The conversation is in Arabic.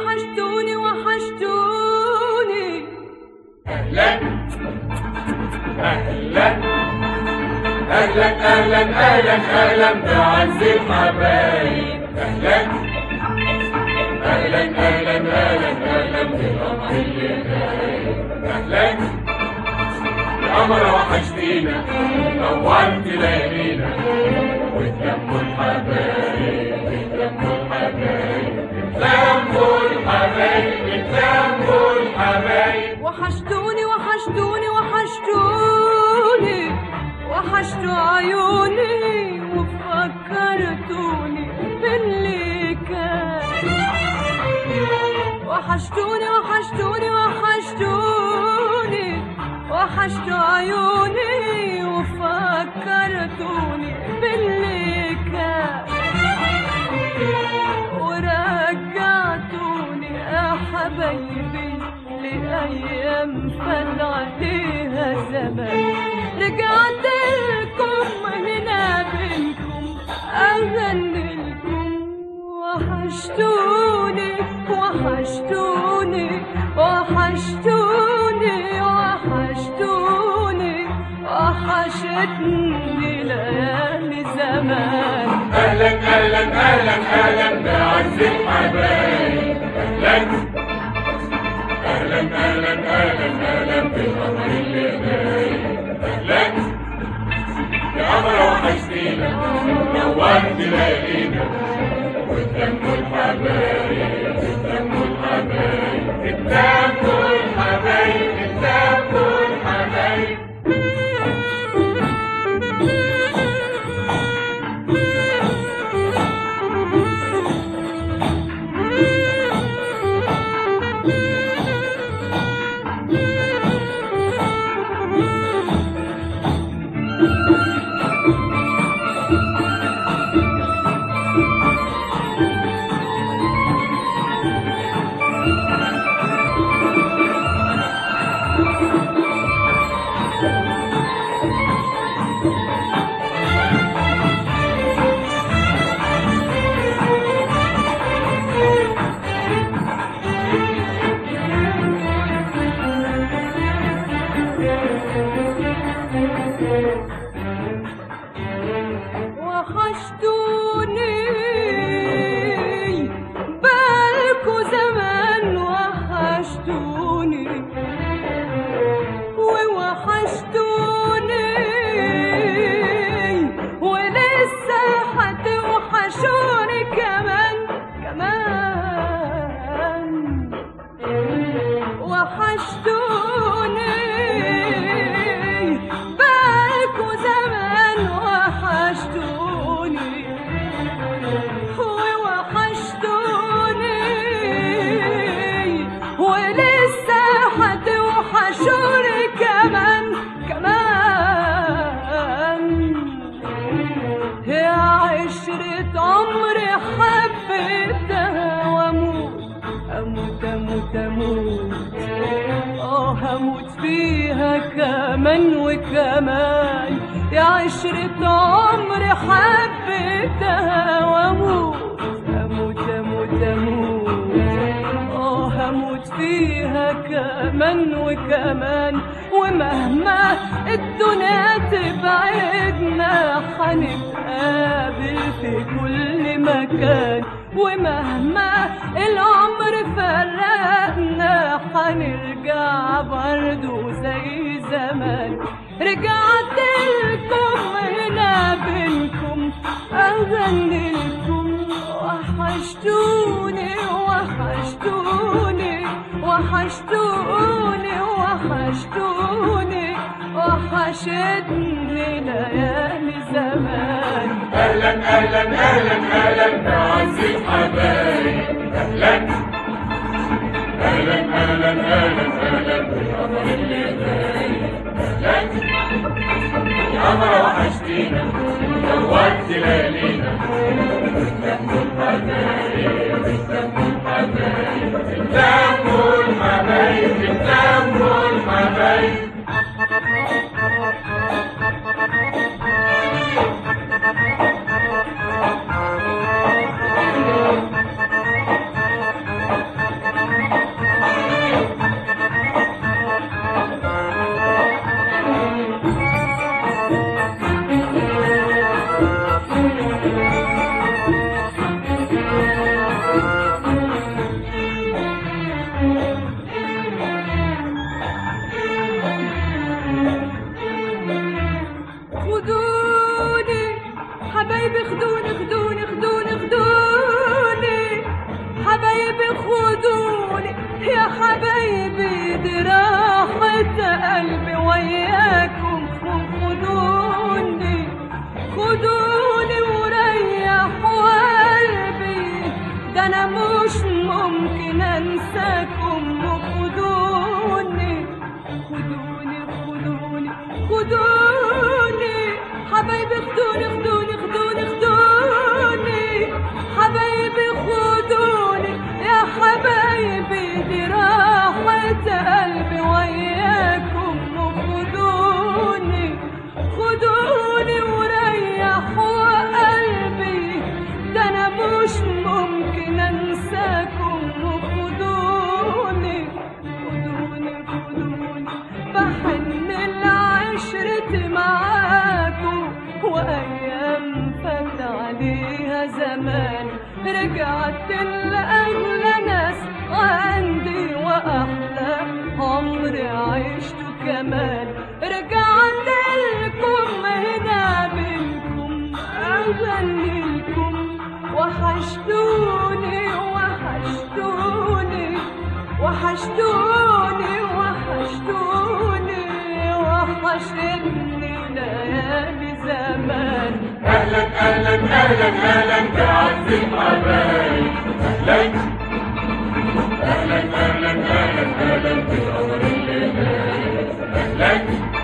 وحشتوني وحشتوني. أهلا أهلا أهلا أهلا أهلا أهلا بعز الحبايب. أهلا أهلا أهلا أهلا أهلا بالقمر اللي غايب. أهلا يا قمر وحشتينا نورت ليالينا واتلموا الحبايب اتلموا الحبايب اتلموا الحبايب اتلموا الحبايب. وحشتوني وحشتوني وحشتوني وحشتوا عيوني وفكرتوني باللي كان. وحشتوني وحشتوني وحشتوني وحشتوا عيوني وفكرتوني باللي كان. ورجعتوني يا حبايبي لأيام فات عليها زمان. رجعت لكم هنا بينكم أغني لكم. وحشتوني وحشتوني وحشتوني وحشتوني وحشتني ليالي زمان. أهلا أهلا أهلا أهلا بعز الحبايب. أهلا أهلا أهلا أهلا أهلا بالقمر اللي غايب. أهلا يا قمر وحشتينا نورت ليالينا واتلموا الحبايب اتلموا الحبايب اتلموا الحبايب اتلموا الحبايب. وحشتوني بالكوا زمان وحشتوني ووحشتوني ولسه هتوحشوني كمان كمان. وحشتوني بالكوا زمان وحشتوني ووحشتوني ولسه هتوحشوني كمان كمان. يا عشرة عمري حبيتها واموت اموت اموت اموت هموت فيها كمان وكمان. يا عشرة عمري حبيتها واموت اموت اموت اموت هموت فيها كمان وكمان. ومهما الدنيا تبعدنا هنتقابل في كل مكان. ومهما العمر فرقنا هنرجع برضو زي زمان. رجعت لكم هنا بينكم أغني لكم. وحشتوني وحشتوني وحشتوني وحشتوني وحشتني ليالي زمان. أهلا أهلا أهلا أهلا بعز الحبايب. أهلا أهلا أهلا أهلا أهلا بالقمر اللي غايب. أهلا يا قمر وحشتينا نورت ليالينا اتلموا الحبايب اتلموا الحبايب اتلموا الحبايب اتلموا الحبايب. دي راحة قلبي وياكم، وخدوني خدوني وريحوا قلبي، ده انا مش ممكن انساكم، وخدوني خدوني خدوني خدوني حبايبي، خدوني خدوني خدوني خدوني حبايبي، خدوني يا حبايبي، دي راحة قلبي وياكم، وخدوني خدوني وريحوا قلبي، ده انا مش ممكن انساكم، وخدوني خدوني خدوني بحن لعشرتي معاكم، وايام فات عليها زمان، رجعت لاغلى ناس عندي واحلى عمري عشته كمان، رجعت لكم هنا بينكم اغني لكم، وحشتوني وحشتوني وحشتوني وحشتوني وحشتني ليالي زمان. اهلا اهلا اهلا اهلا بعز الحبايب، اهلا اهلا اهلا اهلا اهلا بالقمر اللي نايم، اهلا